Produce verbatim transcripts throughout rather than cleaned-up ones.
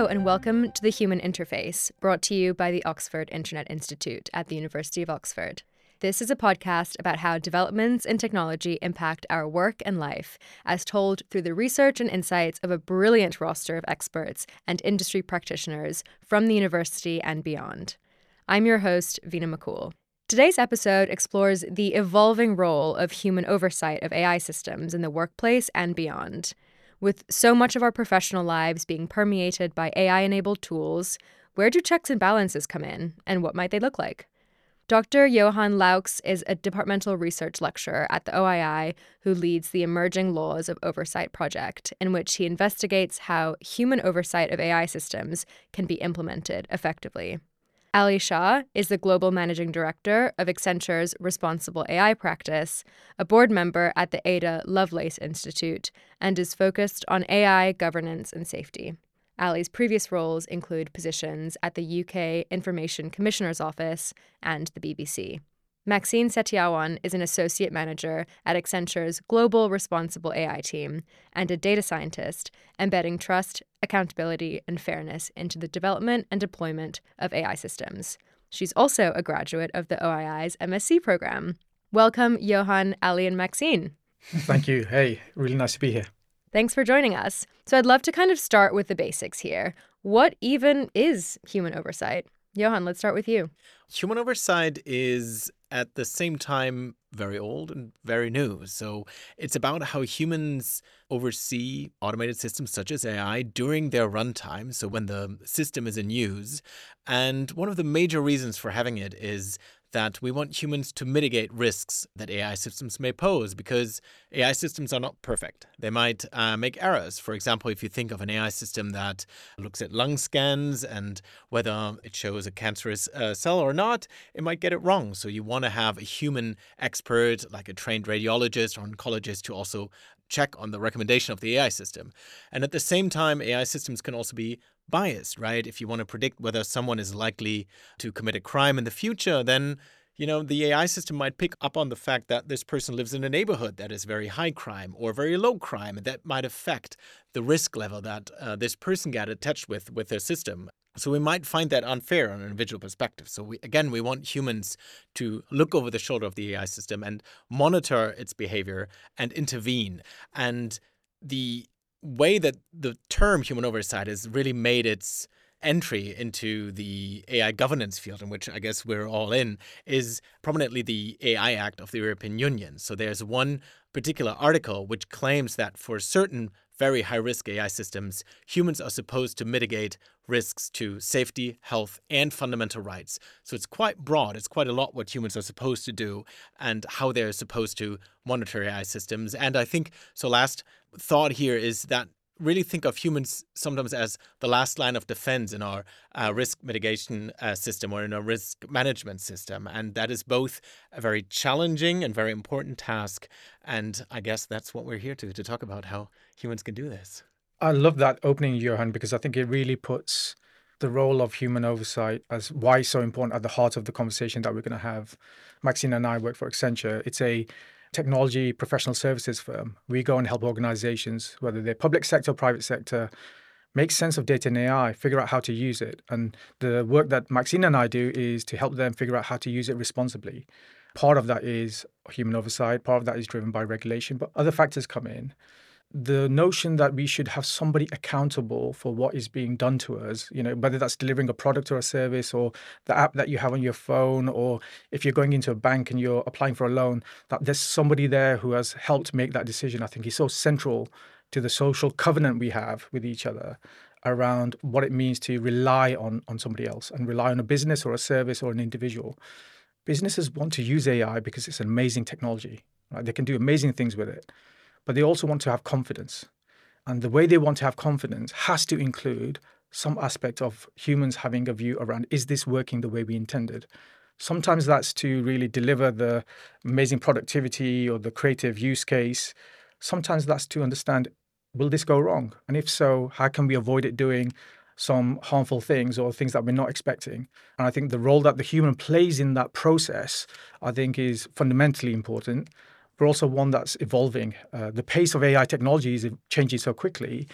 and welcome to The Human Interface, brought to you by the Oxford Internet Institute at the University of Oxford. This is a podcast about how developments in technology impact our work and life, as told through the research and insights of a brilliant roster of experts and industry practitioners from the university and beyond. I'm your host, Vina McCool. Today's episode explores the evolving role of human oversight of A I systems in the workplace and beyond. With so much of our professional lives being permeated by A I-enabled tools, where do checks and balances come in, and what might they look like? Doctor Johan Laux is a departmental research lecturer at the O I I who leads the Emerging Laws of Oversight project, in which he investigates how human oversight of A I systems can be implemented effectively. Ali Shah is the global managing director of Accenture's Responsible A I practice, a board member at the Ada Lovelace Institute, and is focused on A I governance and safety. Ali's previous roles include positions at the U K Information Commissioner's Office and the B B C. Maxine Setiawan is an associate manager at Accenture's Global Responsible A I team and a data scientist, embedding trust, accountability, and fairness into the development and deployment of A I systems. She's also a graduate of the O I I's M S c program. Welcome, Johan, Ali, and Maxine. Thank you. Hey, really nice to be here. Thanks for joining us. So I'd love to kind of start with the basics here. What even is human oversight? Johan, let's start with you. Human oversight is at the same time very old and very new. So it's about how humans oversee automated systems such as A I during their runtime, so when the system is in use. And one of the major reasons for having it is that we want humans to mitigate risks that A I systems may pose, because A I systems are not perfect. They might uh, make errors. For example, if you think of an A I system that looks at lung scans and whether it shows a cancerous uh, cell or not, it might get it wrong. So you want to have a human expert, like a trained radiologist or oncologist, to also check on the recommendation of the A I system. And at the same time, A I systems can also be biased, right? If you want to predict whether someone is likely to commit a crime in the future, then, you know, the A I system might pick up on the fact that this person lives in a neighborhood that is very high crime or very low crime, and that might affect the risk level that uh, this person got attached with with their system. So we might find that unfair on an individual perspective. So we, again, we want humans to look over the shoulder of the A I system and monitor its behavior and intervene. And the way that the term human oversight has really made its entry into the A I governance field, in which I guess we're all in, is prominently the A I Act of the European Union. So there's one particular article which claims that for certain very high-risk A I systems, humans are supposed to mitigate risks to safety, health, and fundamental rights. So it's quite broad. It's quite a lot what humans are supposed to do and how they're supposed to monitor A I systems. And I think, so last thought here is that really think of humans sometimes as the last line of defense in our uh, risk mitigation uh, system or in our risk management system. And that is both a very challenging and very important task. And I guess that's what we're here to, to talk about, how humans can do this. I love that opening, Johan, because I think it really puts the role of human oversight as why it's so important at the heart of the conversation that we're going to have. Maxine and I work for Accenture. It's a technology professional services firm. We go and help organizations, whether they're public sector or private sector, make sense of data and A I, figure out how to use it. And the work that Maxine and I do is to help them figure out how to use it responsibly. Part of that is human oversight, part of that is driven by regulation, but other factors come in. The notion that we should have somebody accountable for what is being done to us, you know, whether that's delivering a product or a service or the app that you have on your phone, or if you're going into a bank and you're applying for a loan, that there's somebody there who has helped make that decision, I think is so central to the social covenant we have with each other around what it means to rely on, on somebody else and rely on a business or a service or an individual. Businesses want to use A I because it's an amazing technology, right? They can do amazing things with it. But they also want to have confidence. And the way they want to have confidence has to include some aspect of humans having a view around, is this working the way we intended? Sometimes that's to really deliver the amazing productivity or the creative use case. Sometimes that's to understand, will this go wrong? And if so, how can we avoid it doing some harmful things or things that we're not expecting? And I think the role that the human plays in that process, I think, is fundamentally important. But also one that's evolving. Uh, the pace of A I technology is changing so quickly.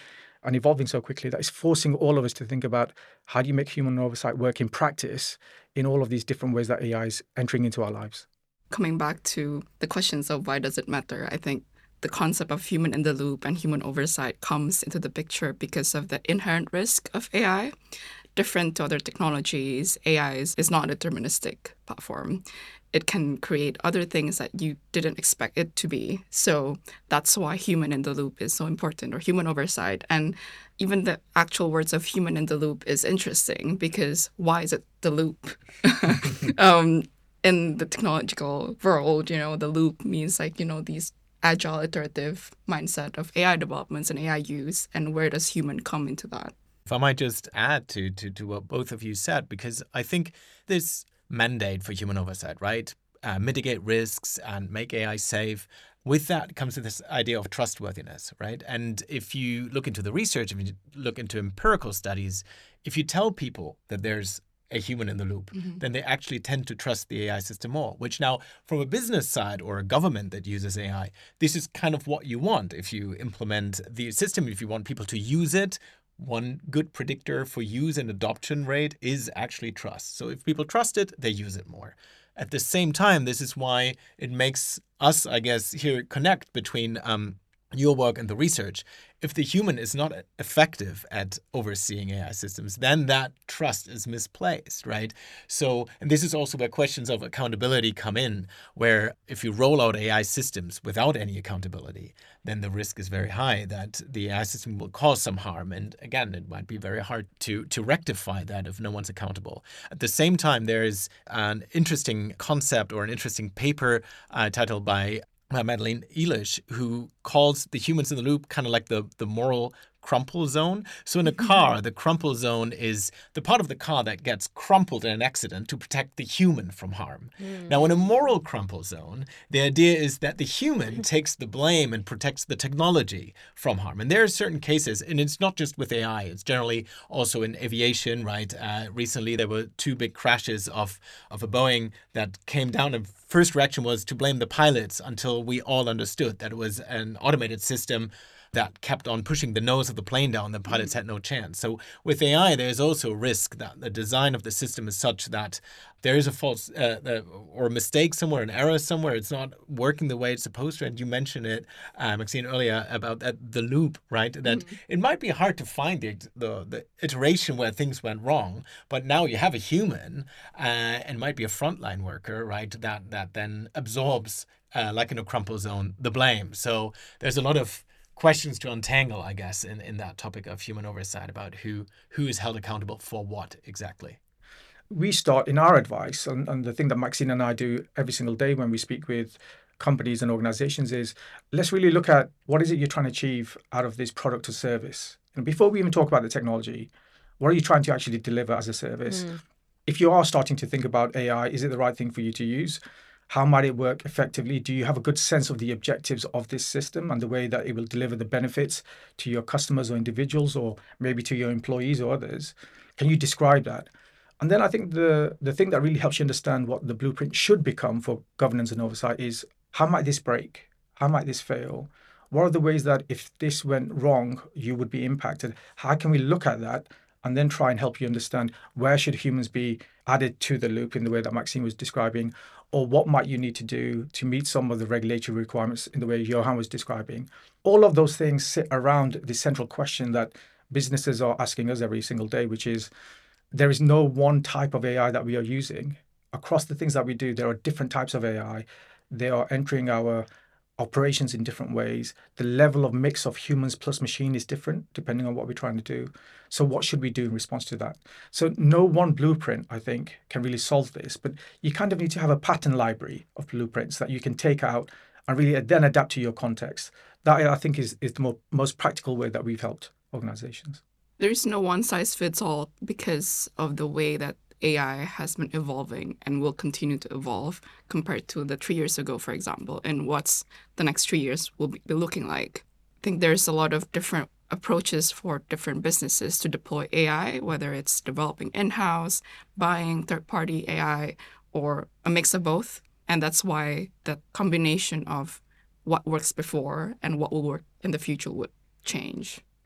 and evolving so quickly that it's forcing all of us to think about how do you make human oversight work in practice in all of these different ways that A I is entering into our lives. Coming back to the questions of why does it matter, I think the concept of human in the loop and human oversight comes into the picture because of the inherent risk of A I. Different to other technologies, A I is, is not a deterministic platform. It can create other things that you didn't expect it to be. So that's why human in the loop is so important, or human oversight. And even the actual words of human in the loop is interesting because why is it the loop? um, in the technological world, you know, the loop means like, you know, these agile, iterative mindset of A I developments and A I use, and where does human come into that? If I might just add to, to, to what both of you said, because I think this mandate for human oversight, right? Uh, mitigate risks and make A I safe. With that comes this idea of trustworthiness, right? And if you look into the research, if you look into empirical studies, if you tell people that there's a human in the loop, mm-hmm. then they actually tend to trust the A I system more, which now from a business side or a government that uses A I, this is kind of what you want. If you implement the system, if you want people to use it, one good predictor for use and adoption rate is actually trust. So if people trust it, they use it more. At the same time, this is why it makes us, I guess, here connect between um, your work and the research. If the human is not effective at overseeing A I systems, then that trust is misplaced, right? So, and this is also where questions of accountability come in, where if you roll out A I systems without any accountability, then the risk is very high that the A I system will cause some harm. And again, it might be very hard to, to rectify that if no one's accountable. At the same time, there is an interesting concept or an interesting paper uh, titled by Uh, Madeleine Elish, who calls the humans in the loop kind of like the, the moral crumple zone. So in a car, the crumple zone is the part of the car that gets crumpled in an accident to protect the human from harm. Mm. Now, in a moral crumple zone, the idea is that the human takes the blame and protects the technology from harm. And there are certain cases, and it's not just with A I, it's generally also in aviation, right? Uh, recently, there were two big crashes of, of a Boeing that came down, and first reaction was to blame the pilots until we all understood that it was an automated system that kept on pushing the nose of the plane down. The pilots had no chance. So with A I, there's also a risk that the design of the system is such that there is a false uh, uh, or a mistake somewhere, an error somewhere. It's not working the way it's supposed to. And you mentioned it, uh, Maxine, earlier about that, the loop, right? That mm-hmm. it might be hard to find the, the the iteration where things went wrong, but now you have a human uh, and might be a frontline worker, right? That that then absorbs, uh, like in a crumple zone, the blame. So there's a lot of questions to untangle, I guess, in, in that topic of human oversight about who who is held accountable for what exactly. We start in our advice, and, and the thing that Maxine and I do every single day when we speak with companies and organizations is, let's really look at what is it you're trying to achieve out of this product or service. And before we even talk about the technology, what are you trying to actually deliver as a service? Mm. If you are starting to think about A I, is it the right thing for you to use? How might it work effectively? Do you have a good sense of the objectives of this system and the way that it will deliver the benefits to your customers or individuals, or maybe to your employees or others? Can you describe that? And then I think the, the thing that really helps you understand what the blueprint should become for governance and oversight is, how might this break? How might this fail? What are the ways that if this went wrong, you would be impacted? How can we look at that and then try and help you understand where should humans be added to the loop in the way that Maxine was describing, or what might you need to do to meet some of the regulatory requirements in the way Johan was describing? All of those things sit around the central question that businesses are asking us every single day, which is, there is no one type of A I that we are using. Across the things that we do, there are different types of A I. They are entering our operations in different ways. The level of mix of humans plus machine is different depending on what we're trying to do. So what should we do in response to that? So no one blueprint, I think, can really solve this, but you kind of need to have a pattern library of blueprints that you can take out and really then adapt to your context. That, I think, is, is the more, most practical way that we've helped organizations. There's no one size fits all because of the way that A I has been evolving and will continue to evolve compared to the three years ago, for example, and what's the next three years will be looking like. I think there's a lot of different approaches for different businesses to deploy A I, whether it's developing in-house, buying third-party A I, or a mix of both. And that's why the combination of what works before and what will work in the future would change.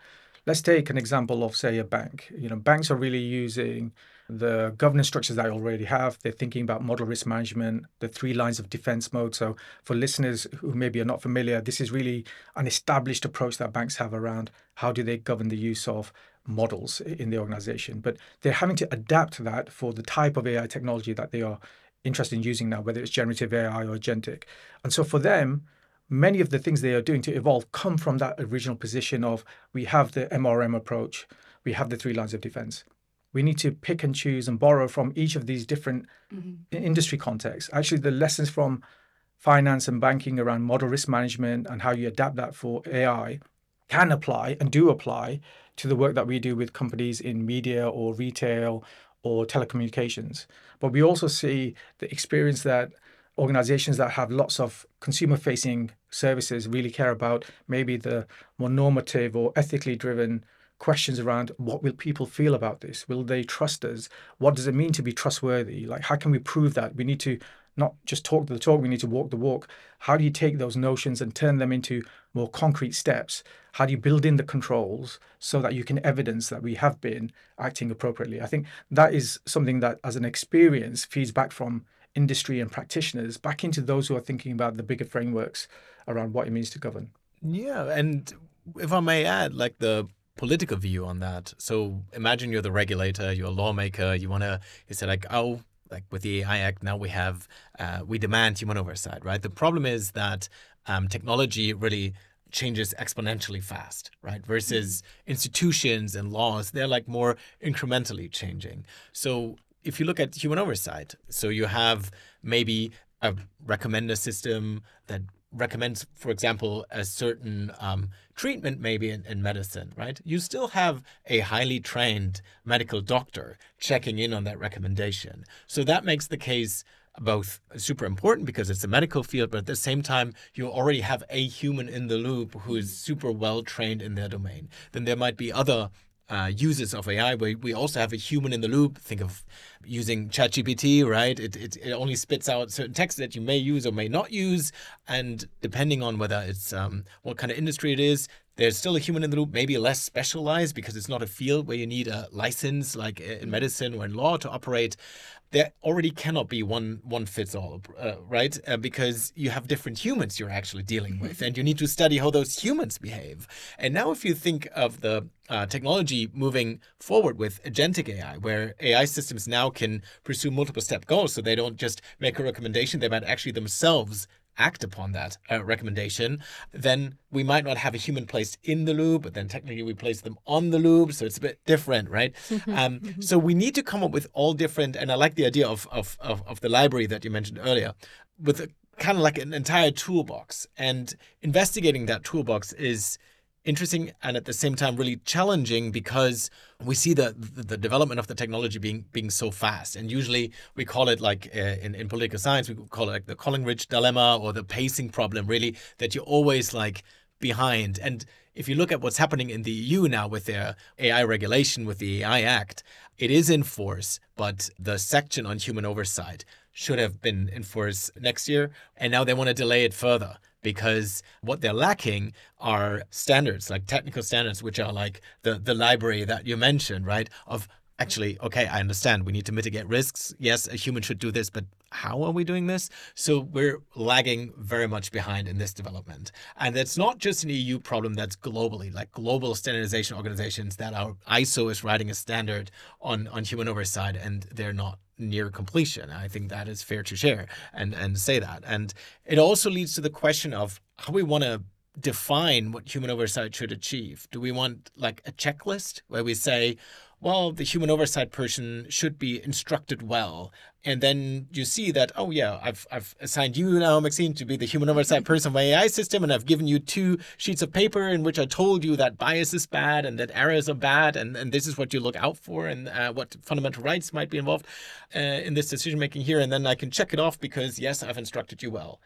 let's take an example of, say, a bank. You know, banks are really using the governance structures that I already have. They're thinking about model risk management, the three lines of defense mode. So for listeners who maybe are not familiar, this is really an established approach that banks have around how do they govern the use of models in the organization. But they're having to adapt that for the type of A I technology that they are interested in using now, whether it's generative A I or agentic. And so for them, many of the things they are doing to evolve come from that original position of we have the M R M approach, we have the three lines of defense. We need to pick and choose and borrow from each of these different mm-hmm. industry contexts. Actually, the lessons from finance and banking around model risk management and how you adapt that for A I can apply and do apply to the work that we do with companies in media or retail or telecommunications. But we also see the experience that organizations that have lots of consumer-facing services really care about maybe the more normative or ethically driven questions around what will people feel about this? Will they trust us? What does it mean to be trustworthy? Like, how can we prove that? We need to not just talk the talk, we need to walk the walk. How do you take those notions and turn them into more concrete steps? How do you build in the controls so that you can evidence that we have been acting appropriately? I think that is something that as an experience feeds back from industry and practitioners back into those who are thinking about the bigger frameworks around what it means to govern. Yeah, and if I may add, like the political view on that. So imagine you're the regulator, you're a lawmaker, you want to, you say like, oh, like with the A I Act, now we have, uh, we demand human oversight, right? The problem is that um, technology really changes exponentially fast, right? Versus mm-hmm. institutions and laws, they're like more incrementally changing. So if you look at human oversight, so you have maybe a recommender system that recommends, for example, a certain um, treatment maybe in, in medicine, right? You still have a highly trained medical doctor checking in on that recommendation. So that makes the case both super important because it's a medical field, but at the same time, you already have a human in the loop who is super well trained in their domain. Then there might be other Uh, uses of A I, where we also have a human in the loop. Think of using ChatGPT, right? It, it it only spits out certain text that you may use or may not use, and depending on whether it's um, what kind of industry it is, there's still a human in the loop, maybe less specialized because it's not a field where you need a license like in medicine or in law to operate. There already cannot be one one fits all, uh, right? Uh, because you have different humans you're actually dealing with, and you need to study how those humans behave. And now if you think of the uh, technology moving forward with agentic A I, where A I systems now can pursue multiple step goals, so they don't just make a recommendation, they might actually themselves act upon that uh, recommendation, then we might not have a human placed in the loop, but then technically we place them on the loop. So it's a bit different, right? um, so we need to come up with all different, and I like the idea of, of, of, of the library that you mentioned earlier, with a, kind of like an entire toolbox. And investigating that toolbox is interesting and at the same time really challenging because we see the, the the development of the technology being being so fast. And usually we call it like uh, in, in political science, we call it like the Collingridge dilemma or the pacing problem, really, that you're always like behind. And if you look at what's happening in the E U now with their A I regulation, with the A I Act, it is in force, but the section on human oversight should have been in force next year. And now they want to delay it further, because what they're lacking are standards, like technical standards, which are like the, the library that you mentioned, right? Of actually, okay, I understand we need to mitigate risks. Yes, a human should do this, but how are we doing this? So we're lagging very much behind in this development. And that's not just an E U problem, that's globally, like global standardization organizations that are, I S O is writing a standard on, on human oversight, and they're not near completion. I think that is fair to share and, and say that. And it also leads to the question of how we want to define what human oversight should achieve. Do we want like a checklist where we say, well, the human oversight person should be instructed well. And then you see that, oh, yeah, I've I've assigned you now, Maxine, to be the human oversight person of my A I system. And I've given you two sheets of paper in which I told you that bias is bad and that errors are bad. And, and this is what you look out for and uh, what fundamental rights might be involved uh, in this decision making here. And then I can check it off because, yes, I've instructed you well.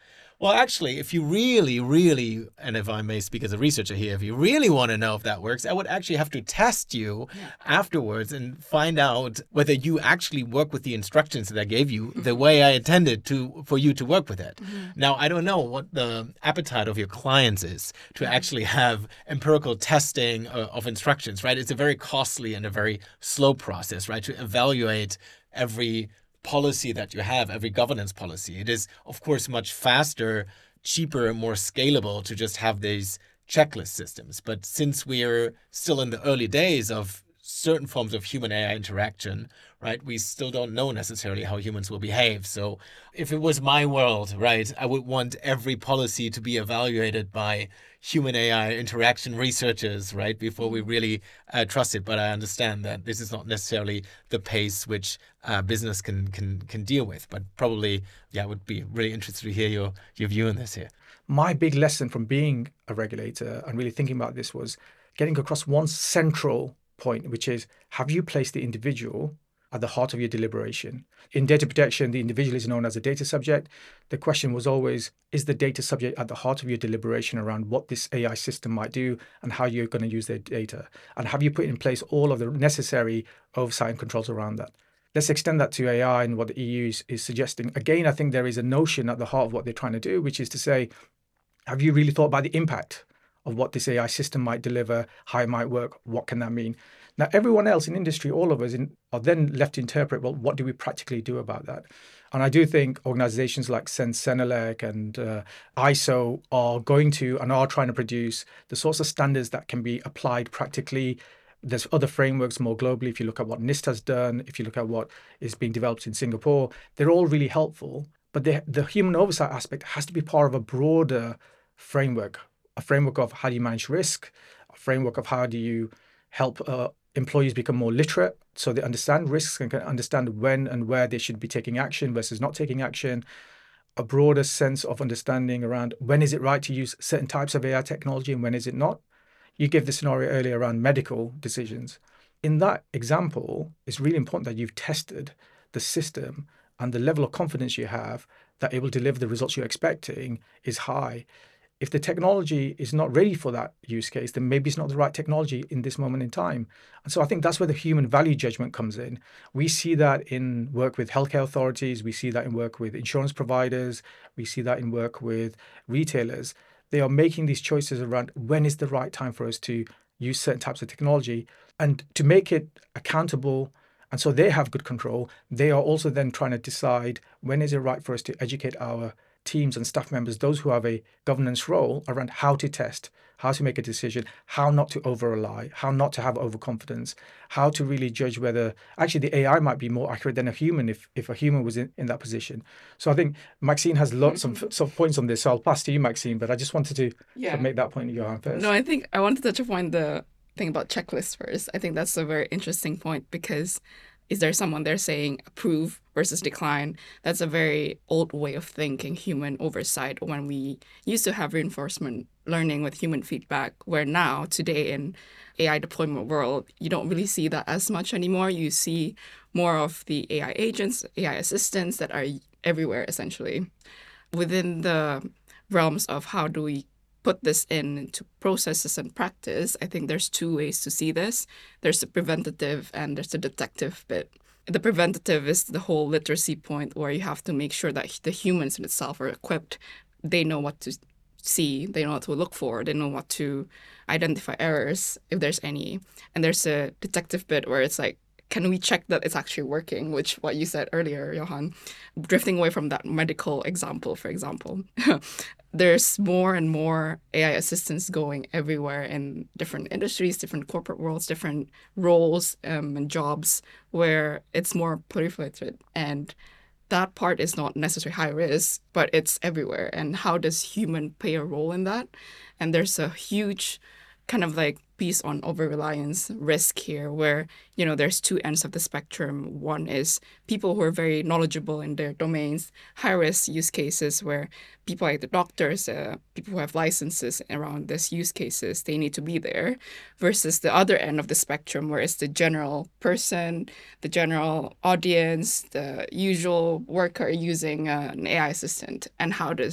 Well, actually, if you really, really, and if I may speak as a researcher here, if you really want to know if that works, I would actually have to test you yeah. afterwards and find out whether you actually work with the instructions that I gave you mm-hmm. the way I intended to for you to work with it. Mm-hmm. Now, I don't know what the appetite of your clients is to mm-hmm. actually have empirical testing of, of instructions, right? It's a very costly and a very slow process, right, to evaluate every policy that you have, every governance policy. It is, of course, much faster, cheaper, and more scalable to just have these checklist systems. But since we're still in the early days of certain forms of human A I interaction, right, we still don't know necessarily how humans will behave. So if it was my world, right, I would want every policy to be evaluated by human A I interaction researchers, right, before we really uh, trust it. But I understand that this is not necessarily the pace which uh, business can can can deal with. But probably, yeah, I would be really interested to hear your your view on this here. My big lesson from being a regulator and really thinking about this was getting across one central point, which is, have you placed the individual at the heart of your deliberation? In data protection, the individual is known as a data subject. The question was always, is the data subject at the heart of your deliberation around what this A I system might do and how you're going to use their data? And have you put in place all of the necessary oversight and controls around that? Let's extend that to A I and what the E U is, is suggesting. Again, I think there is a notion at the heart of what they're trying to do, which is to say, have you really thought about the impact of what this A I system might deliver, how it might work, what can that mean? Now, everyone else in industry, all of us, in, are then left to interpret, well, what do we practically do about that? And I do think organizations like Sensenelec and uh, I S O are going to and are trying to produce the sorts of standards that can be applied practically. There's other frameworks more globally. If you look at what NIST has done, if you look at what is being developed in Singapore, they're all really helpful. But the, the human oversight aspect has to be part of a broader framework, a framework of how do you manage risk, a framework of how do you help uh, employees become more literate so they understand risks and can understand when and where they should be taking action versus not taking action, a broader sense of understanding around when is it right to use certain types of A I technology and when is it not. You gave the scenario earlier around medical decisions. In that example, it's really important that you've tested the system and the level of confidence you have that it will deliver the results you're expecting is high. If the technology is not ready for that use case, then maybe it's not the right technology in this moment in time. And so I think that's where the human value judgment comes in. We see that in work with healthcare authorities. We see that in work with insurance providers. We see that in work with retailers. They are making these choices around when is the right time for us to use certain types of technology and to make it accountable. And so they have good control. They are also then trying to decide when is it right for us to educate our teams and staff members, those who have a governance role, around how to test, how to make a decision, how not to over-rely, how not to have overconfidence, how to really judge whether actually the A I might be more accurate than a human if, if a human was in, in that position. So I think Maxine has lots of, of points on this, so I'll pass to you, Maxine, but I just wanted to yeah. sort of make that point, Johan, first. No, I think I want to touch upon the thing about checklists first. I think that's a very interesting point because is there someone there saying approve versus decline? That's a very old way of thinking human oversight when we used to have reinforcement learning with human feedback, where now, today in A I deployment world, you don't really see that as much anymore. You see more of the A I agents, A I assistants that are everywhere, essentially. Within the realms of how do we put this into processes and practice, I think there's two ways to see this. There's the preventative and there's the detective bit. The preventative is the whole literacy point where you have to make sure that the humans in itself are equipped. They know what to see, they know what to look for, they know what to identify errors if there's any. And there's a detective bit where it's like, can we check that it's actually working, which what you said earlier, Johan, drifting away from that medical example, for example. There's more and more A I assistants going everywhere in different industries, different corporate worlds, different roles um, and jobs where it's more proliferated. And that part is not necessarily high risk, but it's everywhere. And how does human play a role in that? And there's a huge kind of like piece on over-reliance risk here where, you know, there's two ends of the spectrum. One is people who are very knowledgeable in their domains, high-risk use cases where people like the doctors, uh, people who have licenses around these use cases, they need to be there, versus the other end of the spectrum where it's the general person, the general audience, the usual worker using uh, an A I assistant. And how does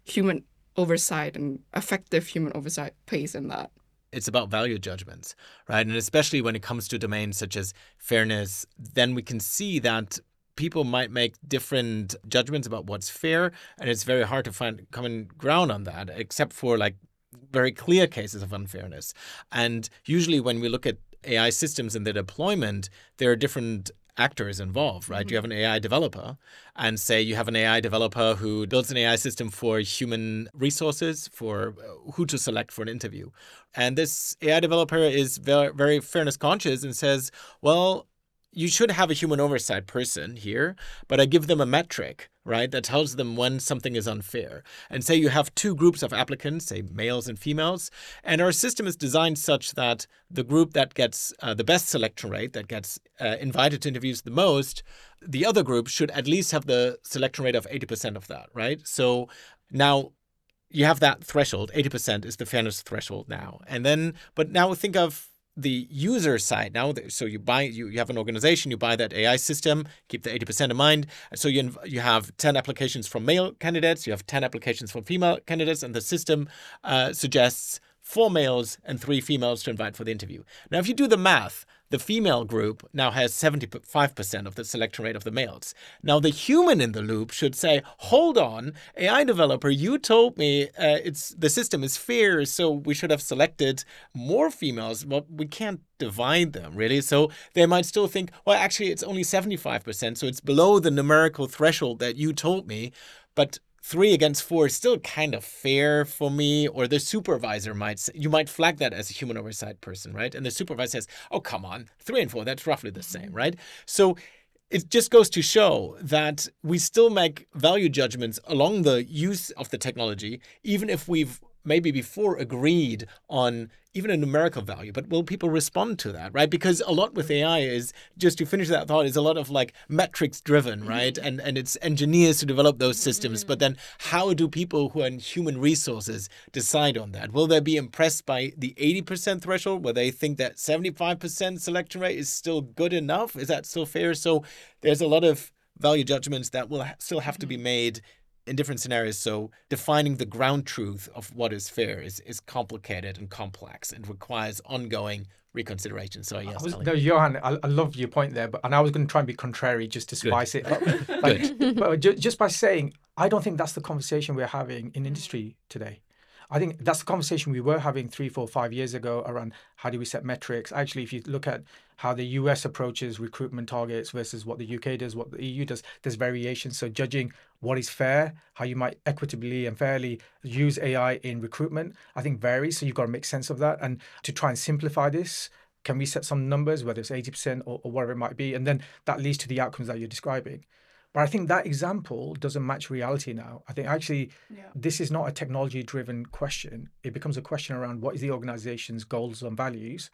human oversight and effective human oversight plays in that. It's about value judgments, right? And especially when it comes to domains such as fairness, then we can see that people might make different judgments about what's fair, and it's very hard to find common ground on that, except for like very clear cases of unfairness. And usually when we look at A I systems and their deployment, there are different actors involved, right? Mm-hmm. You have an A I developer, and say you have an A I developer who builds an A I system for human resources, for who to select for an interview. And this A I developer is very, very fairness conscious and says, well, you should have a human oversight person here, but I give them a metric, right, that tells them when something is unfair. And say you have two groups of applicants, say males and females, and our system is designed such that the group that gets uh, the best selection rate, that gets uh, invited to interviews the most, the other group should at least have the selection rate of eighty percent of that, right? So now you have that threshold, eighty percent is the fairness threshold now. And then, but now think of the user side now. So you buy, you, you have an organization, you buy that A I system, keep the eighty percent in mind. So you you have ten applications from male candidates, you have ten applications from female candidates, and the system uh, suggests four males and three females to invite for the interview. Now, if you do the math, the female group now has seventy-five percent of the selection rate of the males. Now, the human in the loop should say, hold on, A I developer, you told me uh, it's the system is fair, so we should have selected more females. Well, we can't divide them, really. So they might still think, well, actually, it's only seventy-five percent, so it's below the numerical threshold that you told me. But three against four is still kind of fair for me. Or the supervisor might say, you might flag that as a human oversight person, right? And the supervisor says, oh, come on, three and four, that's roughly the same, right? So it just goes to show that we still make value judgments along the use of the technology, even if we've maybe before agreed on even a numerical value, but will people respond to that, right? Because a lot with A I is, just to finish that thought, is a lot of like metrics driven, right? And and it's engineers who develop those systems, but then how do people who are in human resources decide on that? Will they be impressed by the eighty percent threshold where they think that seventy-five percent selection rate is still good enough? Is that still fair? So there's a lot of value judgments that will ha- still have to be made in different scenarios. So defining the ground truth of what is fair is, is complicated and complex and requires ongoing reconsideration. So yes, I was, no, Johan, I, I love your point there, but and I was going to try and be contrary just to spice Good. it. But, like, Good. but just, just by saying, I don't think that's the conversation we're having in industry today. I think that's the conversation we were having three, four, five years ago around how do we set metrics. Actually, if you look at how the U S approaches recruitment targets versus what the U K does, what the E U does, there's variations. So judging what is fair, how you might equitably and fairly use A I in recruitment, I think varies. So you've got to make sense of that. And to try and simplify this, can we set some numbers, whether it's eighty percent or, or whatever it might be? And then that leads to the outcomes that you're describing. But I think that example doesn't match reality now. I think actually yeah. this is not a technology-driven question. It becomes a question around what is the organization's goals and values.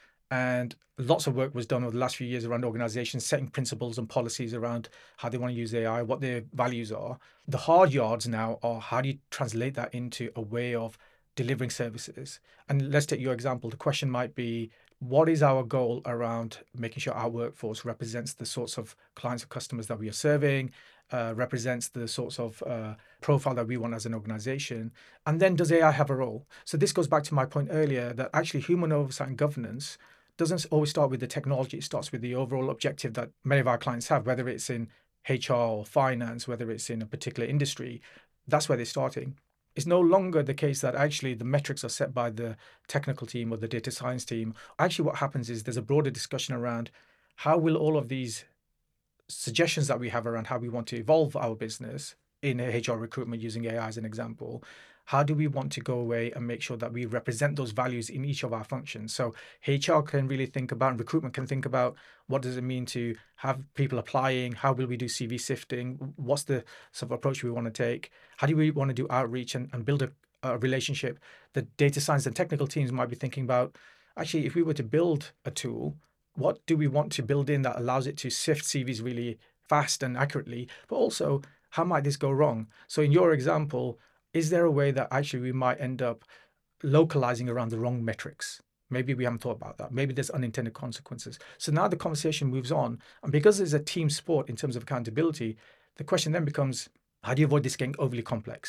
And lots of work was done over the last few years around organizations setting principles and policies around how they want to use A I, what their values are. The hard yards now are how do you translate that into a way of delivering services? And let's take your example. The question might be, what is our goal around making sure our workforce represents the sorts of clients and customers that we are serving, uh, represents the sorts of uh, profile that we want as an organization? And then does A I have a role? So this goes back to my point earlier that actually human oversight and governance doesn't always start with the technology. It starts with the overall objective that many of our clients have, whether it's in H R or finance, whether it's in a particular industry. That's where they're starting. It's no longer the case that actually the metrics are set by the technical team or the data science team. Actually, what happens is there's a broader discussion around how will all of these suggestions that we have around how we want to evolve our business in H R recruitment, using A I as an example, how do we want to go away and make sure that we represent those values in each of our functions? So H R can really think about, and recruitment can think about, what does it mean to have people applying? How will we do C V sifting? What's the sort of approach we want to take? How do we want to do outreach and, and build a, a relationship? The data science and technical teams might be thinking about, actually, if we were to build a tool, what do we want to build in that allows it to sift C Vs really fast and accurately? But also, how might this go wrong? So in your example, is there a way that actually we might end up localizing around the wrong metrics? Maybe we haven't thought about that. Maybe there's unintended consequences. So now the conversation moves on. And because it's a team sport in terms of accountability, the question then becomes, how do you avoid this getting overly complex?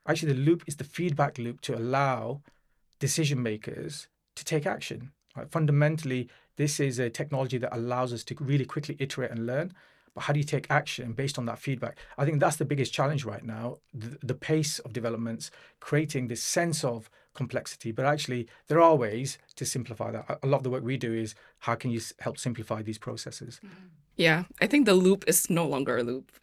Actually, the loop is the feedback loop to allow decision makers to take action. Right? Fundamentally, this is a technology that allows us to really quickly iterate and learn. But how do you take action based on that feedback? I think that's the biggest challenge right now, the, the pace of developments, creating this sense of complexity. But actually, there are ways to simplify that. A lot of the work we do is how can you help simplify these processes? Yeah, I think the loop is no longer a loop.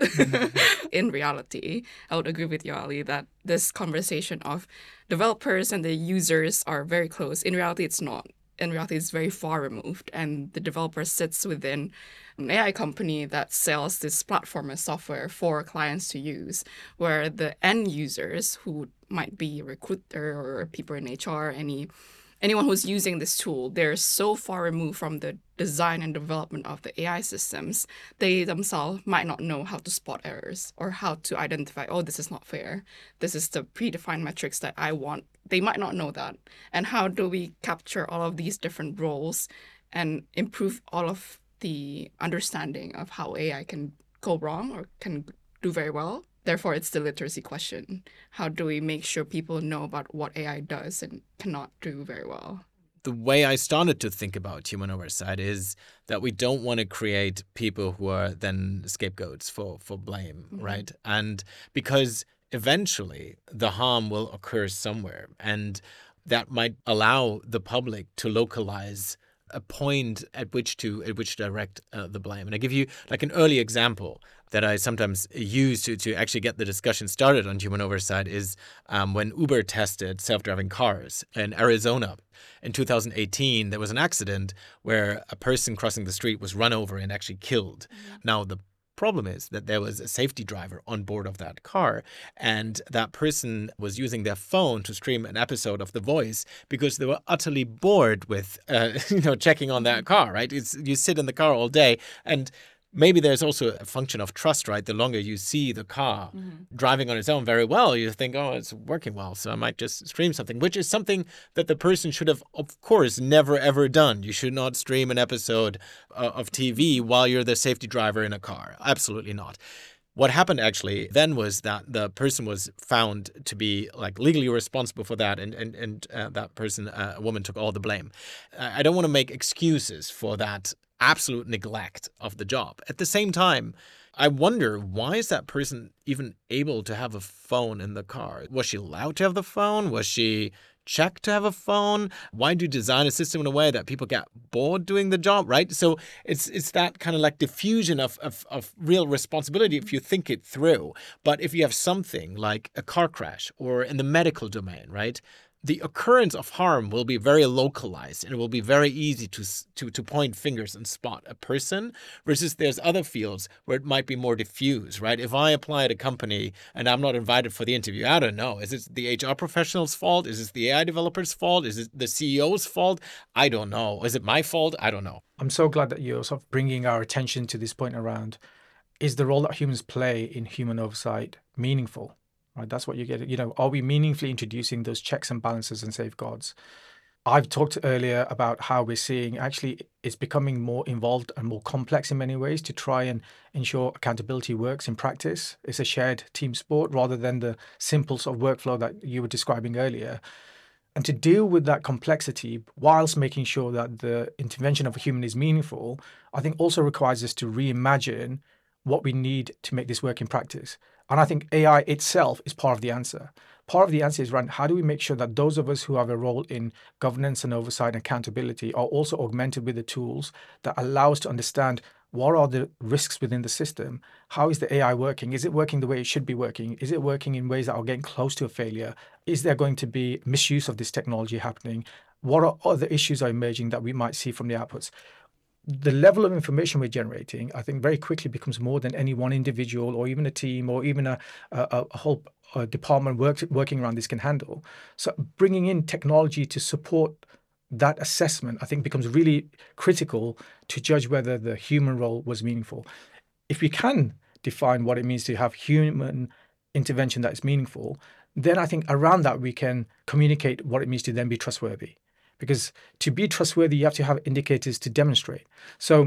In reality, I would agree with you, Ali, that this conversation of developers and the users are very close. In reality, it's not. In reality, it's very far removed. And the developer sits within an A I company that sells this platform and software for clients to use, where the end users, who might be a recruiter or people in H R, any anyone who's using this tool, they're so far removed from the design and development of the A I systems, they themselves might not know how to spot errors or how to identify, oh, this is not fair. This is the predefined metrics that I want. They might not know that. And how do we capture all of these different roles and improve all of the understanding of how A I can go wrong or can do very well? Therefore, it's the literacy question. How do we make sure people know about what A I does and cannot do very well? The way I started to think about human oversight is that we don't want to create people who are then scapegoats for, for blame, mm-hmm. right? And because eventually the harm will occur somewhere, and that might allow the public to localize a point at which to at which to direct uh, the blame. And I give you like an early example that I sometimes use to, to actually get the discussion started on human oversight is um, when Uber tested self-driving cars in Arizona. In two thousand eighteen, there was an accident where a person crossing the street was run over and actually killed. Mm-hmm. Now, the problem is that there was a safety driver on board of that car, and that person was using their phone to stream an episode of The Voice because they were utterly bored with, uh, you know, checking on that car, right? It's, you sit in the car all day, and maybe there's also a function of trust, right? The longer you see the car mm-hmm. driving on its own very well, you think, oh, it's working well, so I might just stream something, which is something that the person should have, of course, never, ever done. You should not stream an episode uh, of T V while you're the safety driver in a car. Absolutely not. What happened actually then was that the person was found to be like legally responsible for that, and and and uh, that person, uh, a woman, took all the blame. I don't want to make excuses for that absolute neglect of the job. At the same time, I wonder, why is that person even able to have a phone in the car? Was she allowed to have the phone? Was she checked to have a phone? Why do you design a system in a way that people get bored doing the job, right? So it's it's that kind of like diffusion of, of, of real responsibility if you think it through. But if you have something like a car crash or in the medical domain, right? The occurrence of harm will be very localized, and it will be very easy to, to to point fingers and spot a person, versus there's other fields where it might be more diffuse, right? If I apply at a company and I'm not invited for the interview, I don't know. Is it the H R professional's fault? Is it the A I developer's fault? Is it the C E O's fault? I don't know. Is it my fault? I don't know. I'm so glad that you're sort of bringing our attention to this point around, is the role that humans play in human oversight meaningful? Right, that's what you get. You know, are we meaningfully introducing those checks and balances and safeguards? I've talked earlier about how we're seeing actually it's becoming more involved and more complex in many ways to try and ensure accountability works in practice. It's a shared team sport rather than the simple sort of workflow that you were describing earlier. And to deal with that complexity whilst making sure that the intervention of a human is meaningful, I think also requires us to reimagine what we need to make this work in practice. And I think A I itself is part of the answer. Part of the answer is around how do we make sure that those of us who have a role in governance and oversight and accountability are also augmented with the tools that allow us to understand what are the risks within the system? How is the A I working? Is it working the way it should be working? Is it working in ways that are getting close to a failure? Is there going to be misuse of this technology happening? What are other issues are emerging that we might see from the outputs? The level of information we're generating, I think, very quickly becomes more than any one individual or even a team or even a, a, a whole a department work, working around this can handle. So bringing in technology to support that assessment, I think, becomes really critical to judge whether the human role was meaningful. If we can define what it means to have human intervention that is meaningful, then I think around that we can communicate what it means to then be trustworthy. Because to be trustworthy, you have to have indicators to demonstrate. So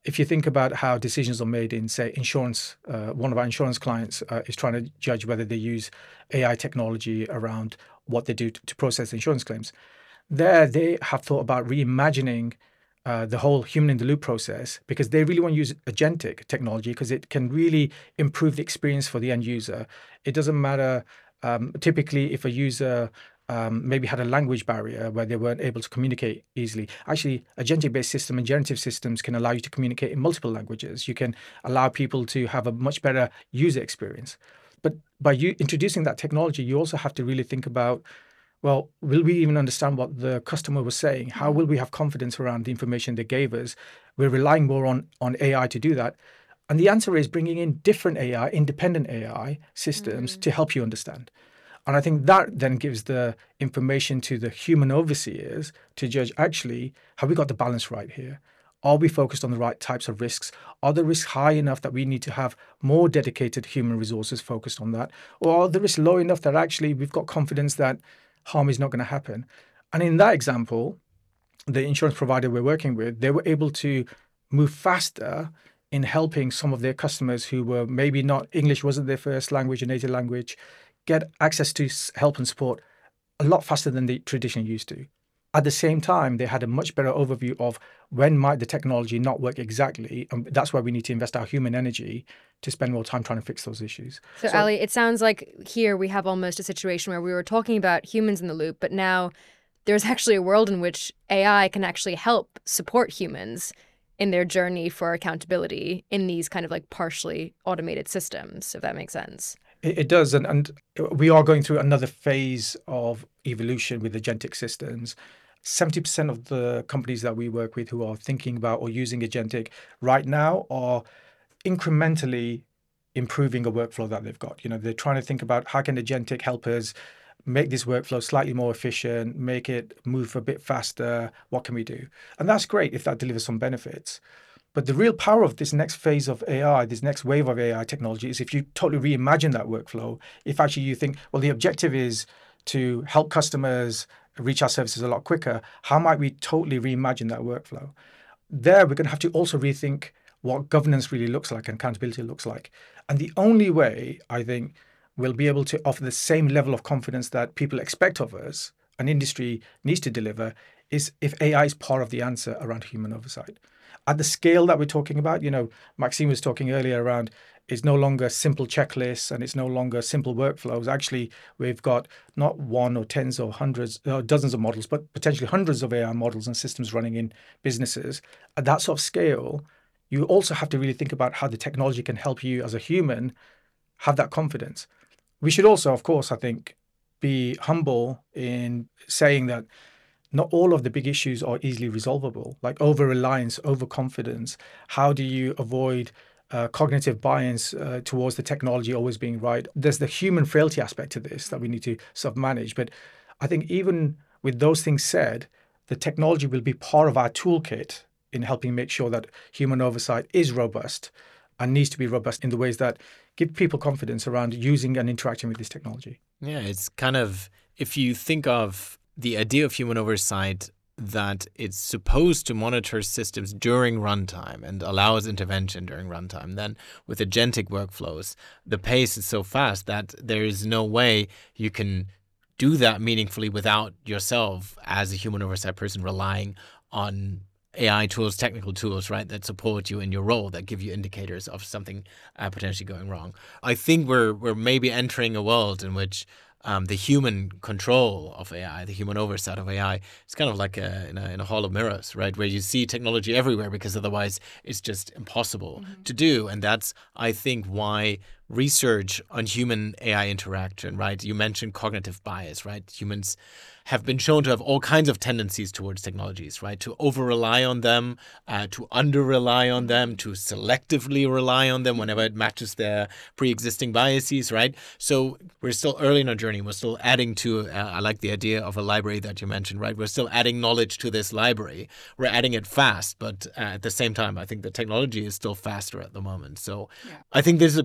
if you think about how decisions are made in, say, insurance, uh, one of our insurance clients uh, is trying to judge whether they use A I technology around what they do to, to process insurance claims. There, they have thought about reimagining uh, the whole human-in-the-loop process, because they really want to use agentic technology because it can really improve the experience for the end user. It doesn't matter, um, typically, if a user um, maybe had a language barrier where they weren't able to communicate easily. Actually, agentic-based system and generative systems can allow you to communicate in multiple languages. You can allow people to have a much better user experience. But by you introducing that technology, you also have to really think about, well, will we even understand what the customer was saying? How will we have confidence around the information they gave us? We're relying more on, on A I to do that. And the answer is bringing in different A I, independent A I systems mm-hmm. to help you understand. And I think that then gives the information to the human overseers to judge, actually, have we got the balance right here? Are we focused on the right types of risks? Are the risks high enough that we need to have more dedicated human resources focused on that? Or are the risks low enough that actually we've got confidence that harm is not going to happen? And in that example, the insurance provider we're working with, they were able to move faster in helping some of their customers who were maybe not, English wasn't their first language or native language, get access to help and support a lot faster than they traditionally used to. At the same time, they had a much better overview of when might the technology not work exactly. And that's why we need to invest our human energy to spend more time trying to fix those issues. So, so Ali, it sounds like here we have almost a situation where we were talking about humans in the loop, but now there's actually a world in which A I can actually help support humans in their journey for accountability in these kind of like partially automated systems, if that makes sense. It, it does. And, and we are going through another phase of evolution with agentic systems. seventy percent of the companies that we work with who are thinking about or using agentic right now are incrementally improving a workflow that they've got. You know, they're trying to think about how can agentic help us make this workflow slightly more efficient, make it move a bit faster. What can we do? And that's great if that delivers some benefits. But the real power of this next phase of A I, this next wave of A I technology, is if you totally reimagine that workflow, if actually you think, well, the objective is to help customers reach our services a lot quicker, how might we totally reimagine that workflow? There, we're going to have to also rethink what governance really looks like and accountability looks like. And the only way, I think, we'll be able to offer the same level of confidence that people expect of us, an industry needs to deliver, is if A I is part of the answer around human oversight. At the scale that we're talking about, you know, Maxime was talking earlier around, it's no longer simple checklists and it's no longer simple workflows. Actually, we've got not one or tens or hundreds or dozens of models, but potentially hundreds of A I models and systems running in businesses. At that sort of scale, you also have to really think about how the technology can help you as a human have that confidence. We should also, of course, I think, be humble in saying that not all of the big issues are easily resolvable, like over-reliance, overconfidence. How do you avoid uh, cognitive bias uh, towards the technology always being right? There's the human frailty aspect to this that we need to sort of manage. But I think even with those things said, the technology will be part of our toolkit in helping make sure that human oversight is robust and needs to be robust in the ways that give people confidence around using and interacting with this technology. Yeah, it's kind of, if you think of the idea of human oversight, that it's supposed to monitor systems during runtime and allows intervention during runtime. Then with agentic workflows, the pace is so fast that there is no way you can do that meaningfully without yourself as a human oversight person relying on A I tools, technical tools, right, that support you in your role, that give you indicators of something uh, potentially going wrong. I think we're we're maybe entering a world in which Um, the human control of A I, the human oversight of A I, it's kind of like a, in, a, in a hall of mirrors, right? Where you see technology everywhere because otherwise it's just impossible mm-hmm. to do. And that's, I think, why research on human A I interaction, right? You mentioned cognitive bias, right? Humans have been shown to have all kinds of tendencies towards technologies, right? To over-rely on them, uh, to under-rely on them, to selectively rely on them whenever it matches their pre-existing biases, right? So we're still early in our journey. We're still adding to, uh, I like the idea of a library that you mentioned, right? We're still adding knowledge to this library. We're adding it fast, but uh, at the same time, I think the technology is still faster at the moment. So yeah. I think there's a call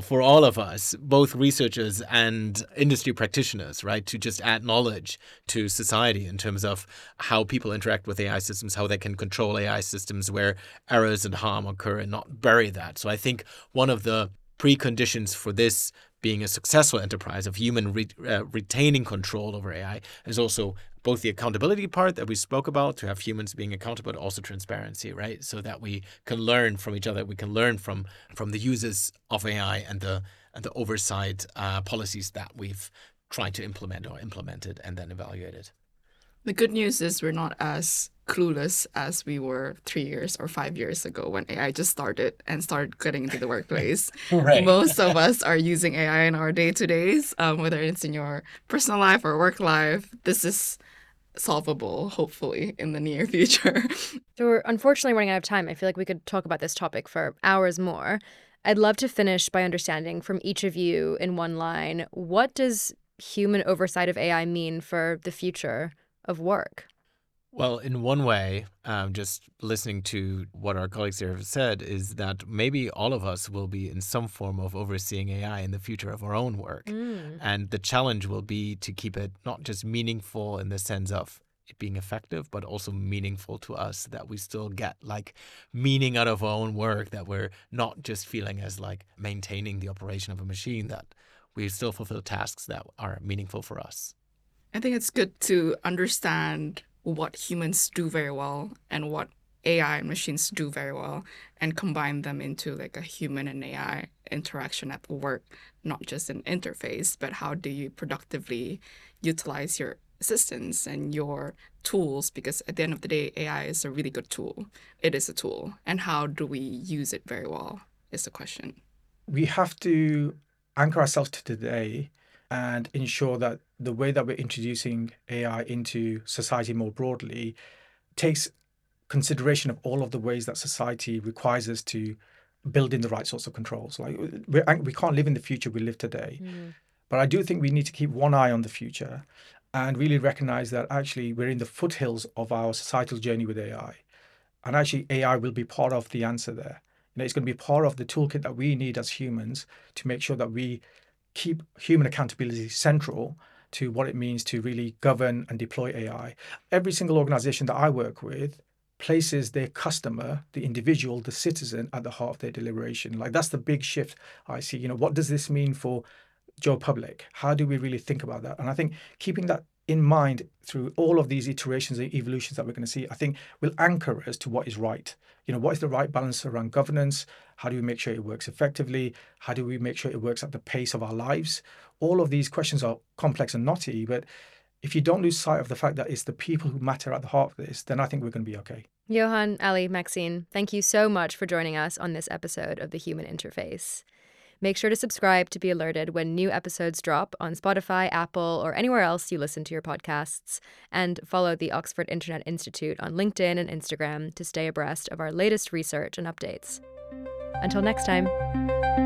for all of us, both researchers and industry practitioners, right, to just add knowledge to society in terms of how people interact with A I systems, how they can control A I systems where errors and harm occur and not bury that. So I think one of the preconditions for this being a successful enterprise of human re- uh, retaining control over A I is also both the accountability part that we spoke about, to have humans being accountable, but also transparency, right? So that we can learn from each other, we can learn from from the users of A I and the and the oversight uh, policies that we've tried to implement or implemented and then evaluated. The good news is we're not as clueless as we were three years or five years ago when A I just started and started getting into the workplace. Right. Most of us are using A I in our day-to-days, um, whether it's in your personal life or work life. This is solvable, hopefully, in the near future. So we're unfortunately running out of time. I feel like we could talk about this topic for hours more. I'd love to finish by understanding from each of you in one line, what does human oversight of A I mean for the future of work? Well, in one way, um, just listening to what our colleagues here have said is that maybe all of us will be in some form of overseeing A I in the future of our own work. Mm. And the challenge will be to keep it not just meaningful in the sense of it being effective, but also meaningful to us, that we still get like meaning out of our own work, that we're not just feeling as like maintaining the operation of a machine, that we still fulfill tasks that are meaningful for us. I think it's good to understand what humans do very well and what A I and machines do very well, and combine them into like a human and A I interaction at work, not just an interface, but how do you productively utilize your assistants and your tools? Because at the end of the day, A I is a really good tool. It is a tool. And how do we use it very well is the question. We have to anchor ourselves to today and ensure that the way that we're introducing A I into society more broadly takes consideration of all of the ways that society requires us to build in the right sorts of controls. Like we're, we can't live in the future, we live today. Mm. But I do think we need to keep one eye on the future and really recognize that actually we're in the foothills of our societal journey with A I. And actually A I will be part of the answer there. You know, it's going to be part of the toolkit that we need as humans to make sure that we keep human accountability central to what it means to really govern and deploy A I. Every single organization that I work with places their customer, the individual, the citizen at the heart of their deliberation. Like that's the big shift I see. You know, what does this mean for Joe Public? How do we really think about that? And I think keeping that in mind through all of these iterations and evolutions that we're going to see, I think will anchor us to what is right. You know, what is the right balance around governance? How do we make sure it works effectively? How do we make sure it works at the pace of our lives? All of these questions are complex and knotty, but if you don't lose sight of the fact that it's the people who matter at the heart of this, then I think we're going to be okay. Johan, Ali, Maxine, thank you so much for joining us on this episode of The Human Interface. Make sure to subscribe to be alerted when new episodes drop on Spotify, Apple, or anywhere else you listen to your podcasts. And follow the Oxford Internet Institute on LinkedIn and Instagram to stay abreast of our latest research and updates. Until next time.